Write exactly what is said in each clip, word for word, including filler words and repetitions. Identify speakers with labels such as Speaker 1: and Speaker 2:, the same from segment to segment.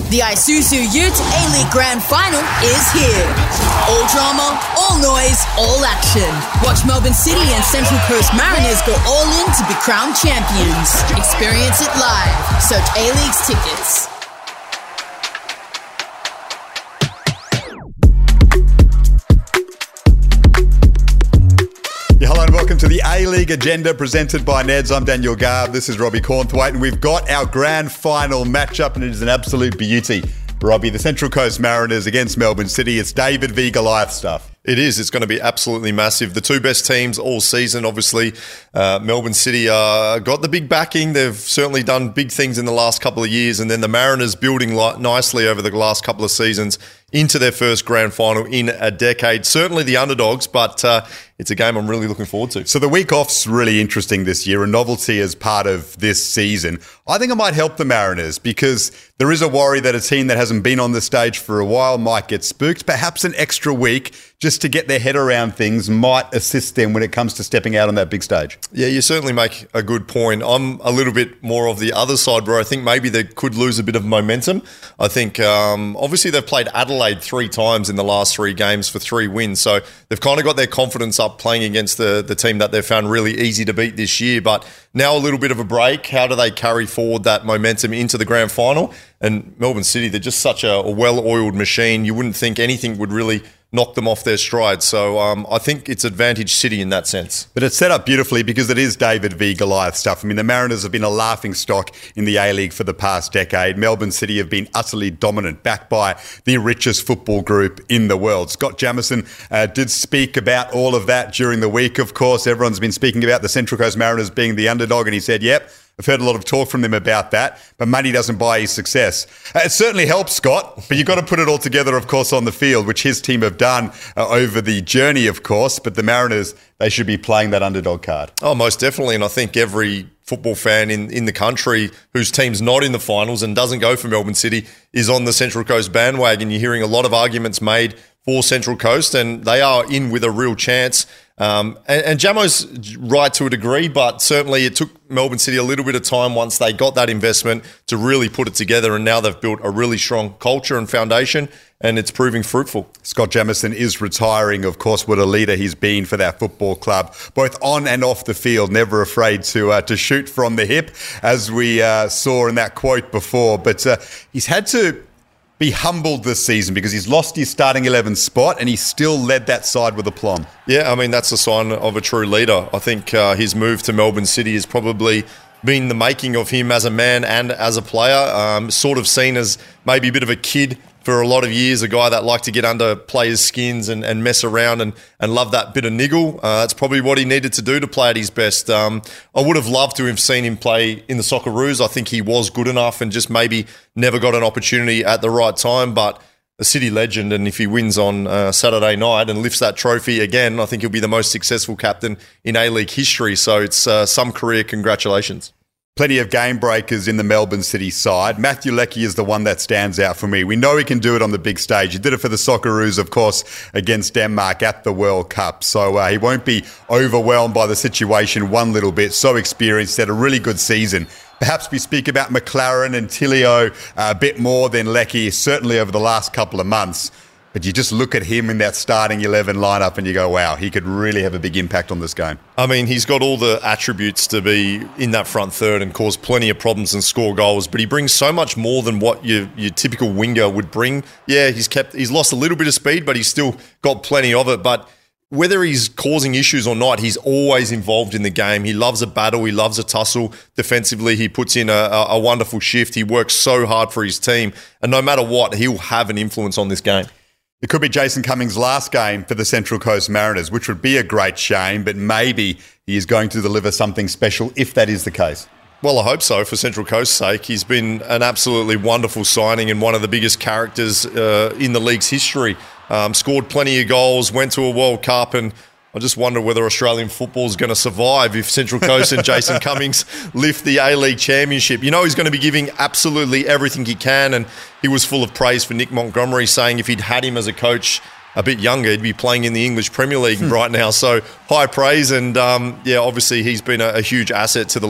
Speaker 1: The Isuzu Ute A-League Grand Final is here. All drama, all noise, all action. Watch Melbourne City and Central Coast Mariners go all in to be crowned champions. Experience it live. Search A-League's tickets.
Speaker 2: Yeah, hello and welcome to the A-League Agenda presented by Neds. I'm Daniel Garb. This is Robbie Cornthwaite, and we've got our grand final matchup, and it is an absolute beauty. Robbie, the Central Coast Mariners against Melbourne City. It's David v Goliath stuff.
Speaker 3: It is. It's going to be absolutely massive. The two best teams all season, obviously. Uh, Melbourne City uh, got the big backing. They've certainly done big things in the last couple of years. And then the Mariners building li- nicely over the last couple of seasons into their first grand final in a decade. Certainly the underdogs, but uh, it's a game I'm really looking forward to.
Speaker 2: So the week off's really interesting this year, a novelty as part of this season. I think it might help the Mariners because there is a worry that a team that hasn't been on the stage for a while might get spooked. Perhaps an extra week just to get their head around things might assist them when it comes to stepping out on that big stage.
Speaker 3: Yeah, you certainly make a good point. I'm a little bit more of the other side where I think maybe they could lose a bit of momentum. I think um, obviously they've played Adelaide three times in the last three games for three wins. So they've kind of got their confidence up playing against the, the team that they've found really easy to beat this year. But now a little bit of a break. How do they carry forward that momentum into the grand final? And Melbourne City, they're just such a, a well-oiled machine. You wouldn't think anything would really knock them off their stride. So um, I think it's advantage City in that sense.
Speaker 2: But it's set up beautifully because it is David v Goliath stuff. I mean, the Mariners have been a laughing stock in the A-League for the past decade. Melbourne City have been utterly dominant, backed by the richest football group in the world. Scott Jamieson uh, did speak about all of that during the week, of course. Everyone's been speaking about the Central Coast Mariners being the underdog, and he said, yep, I've heard a lot of talk from them about that, but money doesn't buy his success. Uh, it certainly helps, Scott, but you've got to put it all together, of course, on the field, which his team have done uh, over the journey, of course. But the Mariners, they should be playing that underdog card.
Speaker 3: Oh, most definitely. And I think every football fan in, in the country whose team's not in the finals and doesn't go for Melbourne City is on the Central Coast bandwagon. You're hearing a lot of arguments made for Central Coast, and they are in with a real chance. Um, and, and Jamo's right to a degree, but certainly it took Melbourne City a little bit of time once they got that investment to really put it together, and now they've built a really strong culture and foundation, and it's proving fruitful.
Speaker 2: Scott Jamieson is retiring. Of course, what a leader he's been for that football club, both on and off the field, never afraid to uh, to shoot from the hip, as we uh, saw in that quote before. But uh, he's had to be humbled this season because he's lost his starting eleven spot and he still led that side with aplomb.
Speaker 3: Yeah, I mean, that's a sign of a true leader. I think uh, his move to Melbourne City has probably been the making of him as a man and as a player. Um, sort of seen as maybe a bit of a kid for a lot of years, a guy that liked to get under players' skins and, and mess around and, and love that bit of niggle. Uh, that's probably what he needed to do to play at his best. Um, I would have loved to have seen him play in the Socceroos. I think he was good enough and just maybe never got an opportunity at the right time, but a City legend, and if he wins on uh, Saturday night and lifts that trophy again, I think he'll be the most successful captain in A-League history. So it's uh, some career congratulations.
Speaker 2: Plenty of game breakers in the Melbourne City side. Matthew Leckie is the one that stands out for me. We know he can do it on the big stage. He did it for the Socceroos, of course, against Denmark at the World Cup. So uh, he won't be overwhelmed by the situation one little bit. So experienced, had a really good season. Perhaps we speak about McLaren and Tilio uh, a bit more than Leckie, certainly over the last couple of months. But you just look at him in that starting eleven lineup and you go, wow, he could really have a big impact on this game.
Speaker 3: I mean, he's got all the attributes to be in that front third and cause plenty of problems and score goals, but he brings so much more than what your, your typical winger would bring. Yeah, he's kept he's lost a little bit of speed, but he's still got plenty of it. But whether he's causing issues or not, he's always involved in the game. He loves a battle. He loves a tussle. Defensively, he puts in a, a, a wonderful shift. He works so hard for his team. And no matter what, he'll have an influence on this game.
Speaker 2: It could be Jason Cummings' last game for the Central Coast Mariners, which would be a great shame, but maybe he is going to deliver something special if that is the case.
Speaker 3: Well, I hope so for Central Coast's sake. He's been an absolutely wonderful signing and one of the biggest characters uh, in the league's history. Um, scored plenty of goals, went to a World Cup, and I just wonder whether Australian football is going to survive if Central Coast and Jason Cummings lift the A-League Championship. You know he's going to be giving absolutely everything he can, and he was full of praise for Nick Montgomery, saying if he'd had him as a coach a bit younger, he'd be playing in the English Premier League right now. So high praise, and um, yeah, obviously he's been a, a huge asset to the league.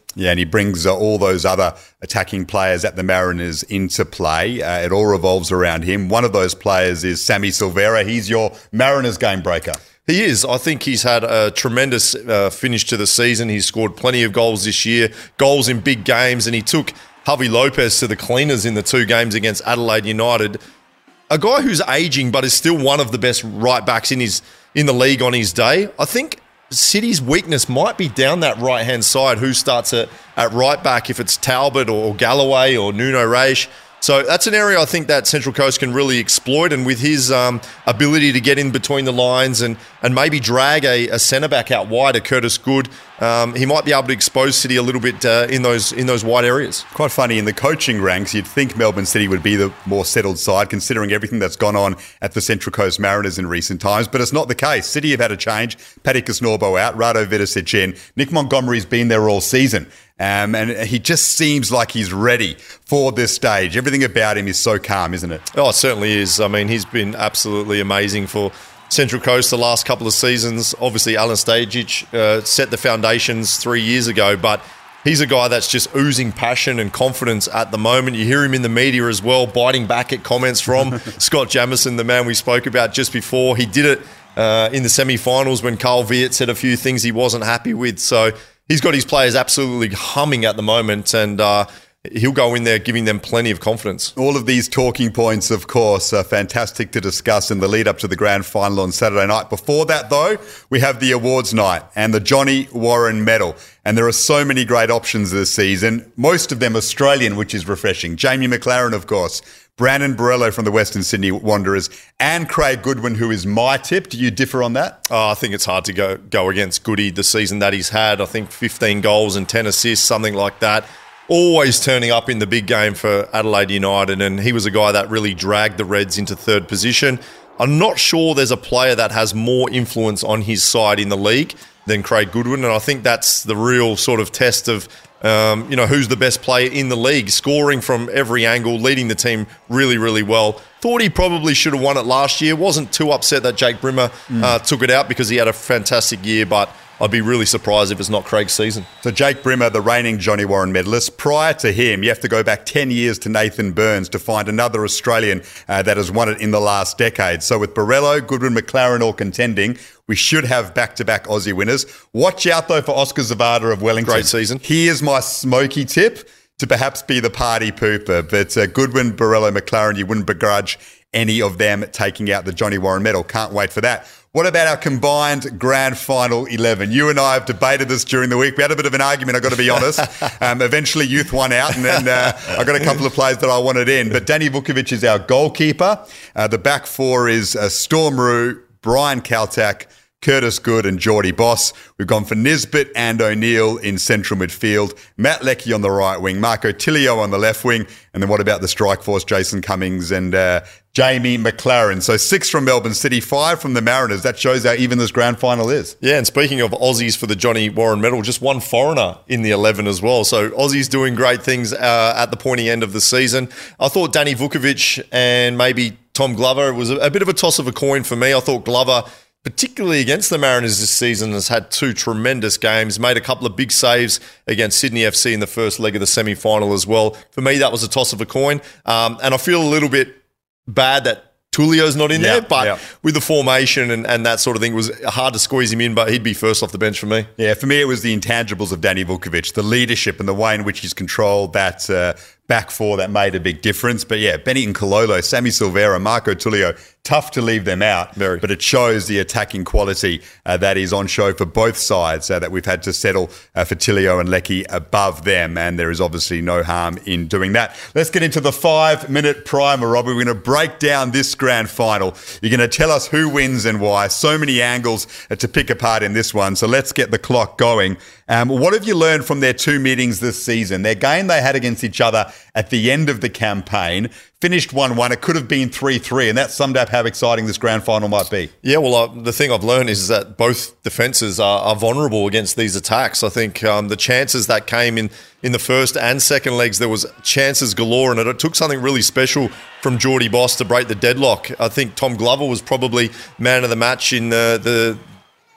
Speaker 2: Yeah, and he brings uh, all those other attacking players at the Mariners into play. Uh, it all revolves around him. One of those players is Sammy Silvera. He's your Mariners game breaker.
Speaker 3: He is. I think he's had a tremendous uh, finish to the season. He's scored plenty of goals this year, goals in big games, and he took Javi Lopez to the cleaners in the two games against Adelaide United. A guy who's aging but is still one of the best right-backs in his in the league on his day. I think City's weakness might be down that right-hand side. Who starts at, at right-back, if it's Talbot or Galloway or Nuno Reis. So that's an area I think that Central Coast can really exploit, and with his um, ability to get in between the lines and and maybe drag a, a centre-back out wide, a Curtis Good, um, he might be able to expose City a little bit uh, in those in those wide areas.
Speaker 2: Quite funny, in the coaching ranks, you'd think Melbourne City would be the more settled side, considering everything that's gone on at the Central Coast Mariners in recent times, but it's not the case. City have had a change. Paddy Kisnorbo out, Rado Vidicic in. Nick Montgomery's been there all season. Um, and he just seems like he's ready for this stage. Everything about him is so calm, isn't it?
Speaker 3: Oh, it certainly is. I mean, he's been absolutely amazing for Central Coast the last couple of seasons. Obviously, Alan Stajic uh, set the foundations three years ago, but he's a guy that's just oozing passion and confidence at the moment. You hear him in the media as well, biting back at comments from Scott Jamieson, the man we spoke about just before. He did it uh, in the semi-finals when Carl Viet said a few things he wasn't happy with. So he's got his players absolutely humming at the moment, and uh, he'll go in there giving them plenty of confidence.
Speaker 2: All of these talking points, of course, are fantastic to discuss in the lead up to the grand final on Saturday night. Before that, though, we have the awards night and the Johnny Warren Medal. And there are so many great options this season, most of them Australian, which is refreshing. Jamie McLaren, of course, Brandon Borrello from the Western Sydney Wanderers, and Craig Goodwin, who is my tip. Do you differ on that?
Speaker 3: Oh, I think it's hard to go go against Goody the season that he's had. I think fifteen goals and ten assists, something like that. Always turning up in the big game for Adelaide United, and he was a guy that really dragged the Reds into third position. I'm not sure there's a player that has more influence on his side in the league than Craig Goodwin, and I think that's the real sort of test of Um, you know, who's the best player in the league, scoring from every angle, leading the team really, really well. Thought he probably should have won it last year. Wasn't too upset that Jake Brimmer mm. uh, took it out because he had a fantastic year, but I'd be really surprised if it's not Craig's season.
Speaker 2: So Jake Brimmer, the reigning Johnny Warren medalist. Prior to him, you have to go back ten years to Nathan Burns to find another Australian uh, that has won it in the last decade. So with Borrello, Goodwin, McLaren all contending, we should have back-to-back Aussie winners. Watch out, though, for Oscar Zavada of Wellington.
Speaker 3: Great season.
Speaker 2: Here's my smoky tip to perhaps be the party pooper. But uh, Goodwin, Borrello, McLaren, you wouldn't begrudge any of them taking out the Johnny Warren medal. Can't wait for that. What about our combined grand final eleven? You and I have debated this during the week. We had a bit of an argument, I've got to be honest. Um, eventually, Youth won out, and then uh, I got a couple of players that I wanted in. But Danny Vukovic is our goalkeeper. Uh, the back four is uh, Storm Roux, Brian Kaltak, Curtis Good and Geordie Boss. We've gone for Nisbet and O'Neill in central midfield, Matt Leckie on the right wing, Marco Tilio on the left wing, and then what about the strike force, Jason Cummings and uh, Jamie McLaren. So six from Melbourne City, five from the Mariners. That shows how even this grand final is.
Speaker 3: Yeah, and speaking of Aussies for the Johnny Warren medal, just one foreigner in the eleven as well. So Aussies doing great things uh, at the pointy end of the season. I thought Danny Vukovic and maybe Tom Glover was a, a bit of a toss of a coin for me. I thought Glover, particularly against the Mariners this season, has had two tremendous games, made a couple of big saves against Sydney F C in the first leg of the semi-final as well. For me, that was a toss of a coin. Um, and I feel a little bit bad that Tulio's not in yeah, there, but yeah. with the formation and, and that sort of thing, it was hard to squeeze him in, but he'd be first off the bench for me.
Speaker 2: Yeah, for me, it was the intangibles of Danny Vukovic, the leadership and the way in which he's controlled that uh, back four that made a big difference. But yeah, Benny Nkololo, Sammy Silvera, Marco Tulio, tough to leave them out,
Speaker 3: Very.
Speaker 2: but it shows the attacking quality uh, that is on show for both sides, uh, that we've had to settle uh, for Tilio and Leckie above them, and there is obviously no harm in doing that. Let's get into the five-minute primer, Robbie. We're going to break down this grand final. You're going to tell us who wins and why. So many angles uh, to pick apart in this one, so let's get the clock going. Um, what have you learned from their two meetings this season? Their game they had against each other at the end of the campaign finished one one. It could have been three three, and that summed up how exciting this grand final might be.
Speaker 3: Yeah, well, uh, the thing I've learned is that both defences are, are vulnerable against these attacks. I think um, the chances that came in, in the first and second legs, there was chances galore, and it took something really special from Geordie Boss to break the deadlock. I think Tom Glover was probably man of the match in the, the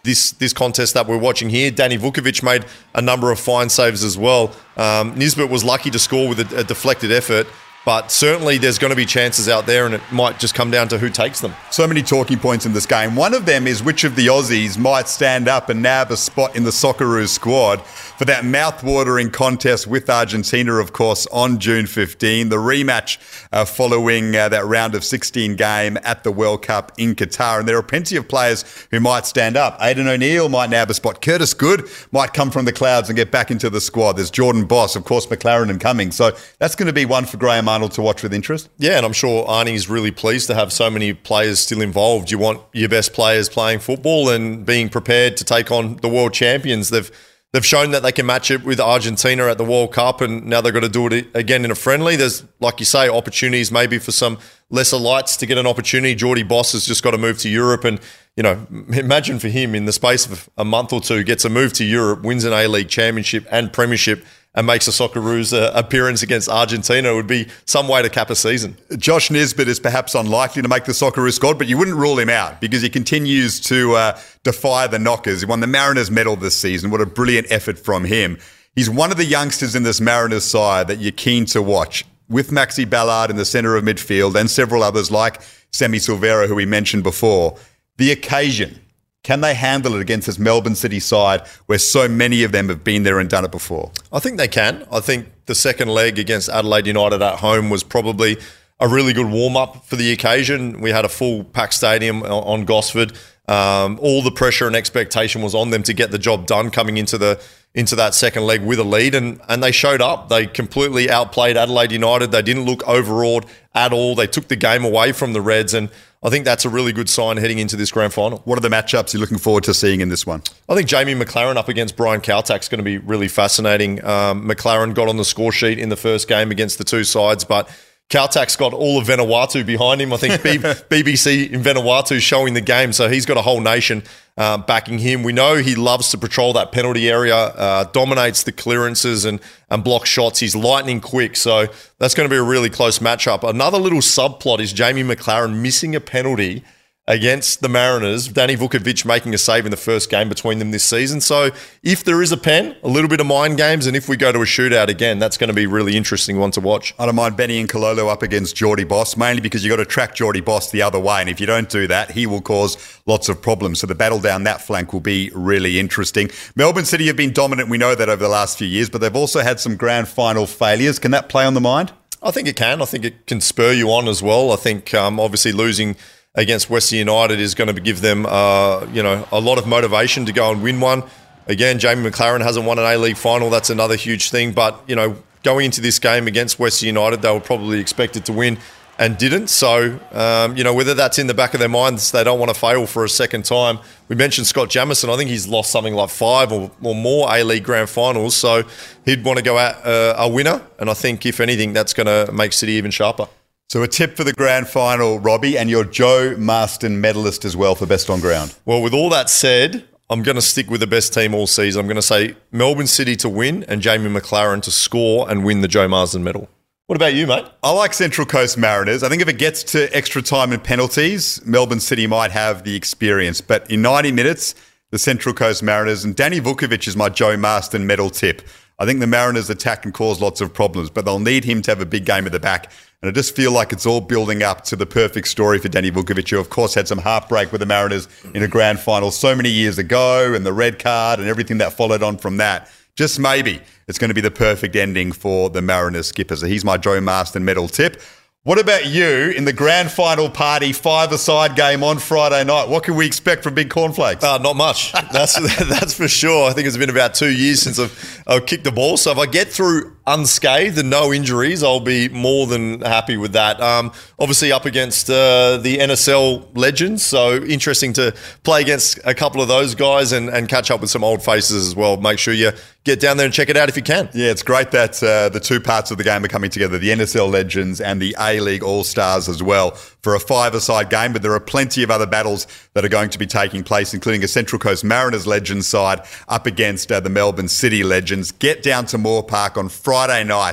Speaker 3: this this contest that we're watching here. Danny Vukovic made a number of fine saves as well. Um, Nisbet was lucky to score with a, a deflected effort. But certainly there's going to be chances out there, and it might just come down to who takes them.
Speaker 2: So many talking points in this game. One of them is which of the Aussies might stand up and nab a spot in the Socceroos squad for that mouth-watering contest with Argentina, of course, on June fifteenth. The rematch uh, following uh, that round of sixteen game at the World Cup in Qatar. And there are plenty of players who might stand up. Aidan O'Neill might nab a spot. Curtis Good might come from the clouds and get back into the squad. There's Jordan Boss, of course, McLaren and Cummings. So that's going to be one for Graham Arnold to watch with interest.
Speaker 3: Yeah, and I'm sure Arnie's really pleased to have so many players still involved. You want your best players playing football and being prepared to take on the world champions. They've they've shown that they can match it with Argentina at the World Cup, and now they've got to do it again in a friendly. There's, like you say, opportunities maybe for some lesser lights to get an opportunity. Geordie Boss has just got to move to Europe, and you know, imagine for him in the space of a month or two, gets a move to Europe, wins an A-League championship and premiership, and makes a Socceroos uh, appearance against Argentina. It would be some way to cap a season.
Speaker 2: Josh Nisbet is perhaps unlikely to make the Socceroos squad, but you wouldn't rule him out because he continues to uh, defy the knockers. He won the Mariners medal this season. What a brilliant effort from him. He's one of the youngsters in this Mariners side that you're keen to watch, with Maxi Ballard in the centre of midfield and several others like Semi Silvera, who we mentioned before. The occasion. Can they handle it against this Melbourne City side where so many of them have been there and done it before?
Speaker 3: I think they can. I think the second leg against Adelaide United at home was probably a really good warm-up for the occasion. We had a full packed stadium on Gosford. Um, all the pressure and expectation was on them to get the job done coming into the into that second leg with a lead, and, and they showed up. They completely outplayed Adelaide United. They didn't look overawed at all. They took the game away from the Reds, and I think that's a really good sign heading into this grand final.
Speaker 2: What are the matchups you're looking forward to seeing in this one?
Speaker 3: I think Jamie McLaren up against Brian Kautak is going to be really fascinating. Um, McLaren got on the score sheet in the first game against the two sides, but Kautak's got all of Vanuatu behind him. I think B B C in Vanuatu showing the game, so he's got a whole nation uh, backing him. We know he loves to patrol that penalty area, uh, dominates the clearances and, and block shots. He's lightning quick, so that's going to be a really close matchup. Another little subplot is Jamie McLaren missing a penalty against the Mariners, Danny Vukovic making a save in the first game between them this season. So if there is a pen, a little bit of mind games, and if we go to a shootout again, that's going to be a really interesting one to watch.
Speaker 2: I don't mind Benny and Kololo up against Geordie Boss, mainly because you've got to track Geordie Boss the other way, and if you don't do that, he will cause lots of problems. So the battle down that flank will be really interesting. Melbourne City have been dominant, we know that, over the last few years, but they've also had some grand final failures. Can that play on the mind?
Speaker 3: I think it can. I think it can spur you on as well. I think um, obviously losing against Western United is going to give them, uh, you know, a lot of motivation to go and win one. Again, Jamie McLaren hasn't won an A-League final. That's another huge thing. But, you know, going into this game against Western United, they were probably expected to win and didn't. So, um, you know, whether that's in the back of their minds, they don't want to fail for a second time. We mentioned Scott Jamieson. I think he's lost something like five or, or more A-League grand finals. So he'd want to go out uh, a winner. And I think, if anything, that's going to make City even sharper.
Speaker 2: So a tip for the grand final, Robbie, and your Joe Marston medalist as well for best on ground.
Speaker 3: Well, with all that said, I'm going to stick with the best team all season. I'm going to say Melbourne City to win and Jamie McLaren to score and win the Joe Marsden medal. What about you, mate?
Speaker 2: I like Central Coast Mariners. I think if it gets to extra time and penalties, Melbourne City might have the experience. But in ninety minutes, the Central Coast Mariners, and Danny Vukovic is my Joe Marsden medal tip. I think the Mariners attack and cause lots of problems, but they'll need him to have a big game at the back. And I just feel like it's all building up to the perfect story for Danny Vukovic, who, of course, had some heartbreak with the Mariners in a grand final so many years ago, and the red card and everything that followed on from that. Just maybe it's going to be the perfect ending for the Mariners skipper. So he's my Joe Marsden medal tip. What about you in the grand final party, five-a-side game on Friday night? What can we expect from Big Cornflakes?
Speaker 3: Uh, not much. That's that's for sure. I think it's been about two years since I've, I've kicked the ball. So if I get through unscathed and no injuries, I'll be more than happy with that. Um, obviously up against uh, the N S L legends, so interesting to play against a couple of those guys and, and catch up with some old faces as well. Make sure you get down there and check it out if you can.
Speaker 2: Yeah, it's great that uh, the two parts of the game are coming together, the N S L legends and the A-League All-Stars as well, for a five-a-side game. But there are plenty of other battles that are going to be taking place, including a Central Coast Mariners legends side up against uh, the Melbourne City legends. Get down to Moore Park on Friday night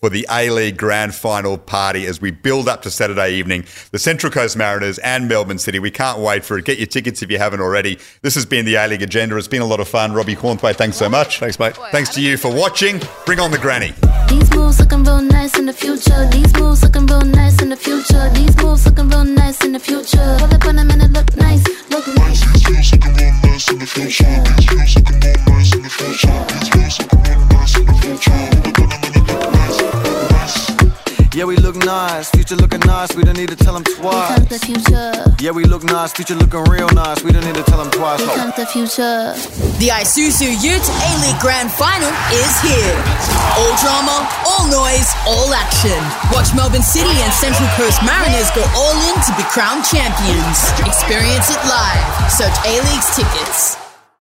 Speaker 2: for the A-League Grand Final party as we build up to Saturday evening. The Central Coast Mariners and Melbourne City. We can't wait for it. Get your tickets if you haven't already. This has been the A-League Agenda. It's been a lot of fun. Robbie Cornthwaite, thanks so much.
Speaker 3: Thanks, mate.
Speaker 2: Thanks to you for watching. Bring on the granny.
Speaker 4: These moves looking real nice in the future. These moves looking real nice in the future. These moves looking real nice in the future. Pull up on them and it look nice, look nice.
Speaker 5: These moves looking real nice in the future. These moves looking real nice in the future. These moves looking real nice in the future. Pull up on them and it look nice, look nice.
Speaker 6: Yeah, we look nice, future looking nice, we don't need to tell them
Speaker 4: Here
Speaker 6: twice.
Speaker 4: comes the future.
Speaker 6: Yeah, we look nice, future looking real nice, we don't need to tell them twice.
Speaker 4: Here comes the future.
Speaker 1: The Isuzu Ute A-League Grand Final is here. All drama, all noise, all action. Watch Melbourne City and Central Coast Mariners go all in to be crowned champions. Experience it live. Search A-League's tickets.